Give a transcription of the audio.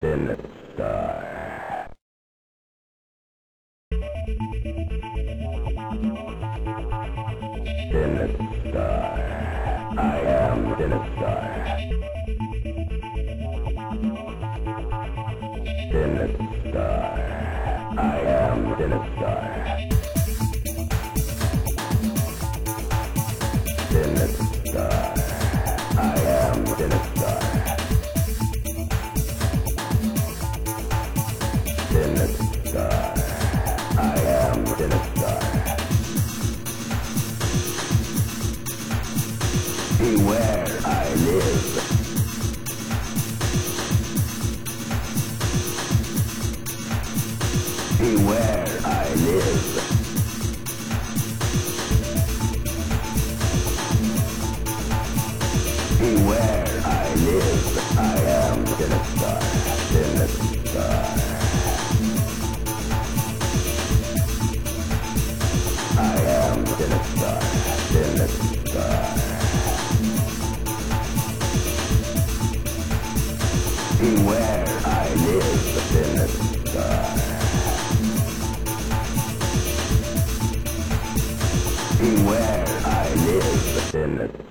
Sinistar. Sinistar. I am Sinistar. Sinistar. I am Sinistar. Sinistar. I am Sinistar. Sinistar. I am Sinistar. Beware, I live. Beware, I live. Beware, I live. I am Sinistar. Sinistar. I am Sinistar. Sinistar. Beware, I live. Sinistar. Beware, I live. Sinistar.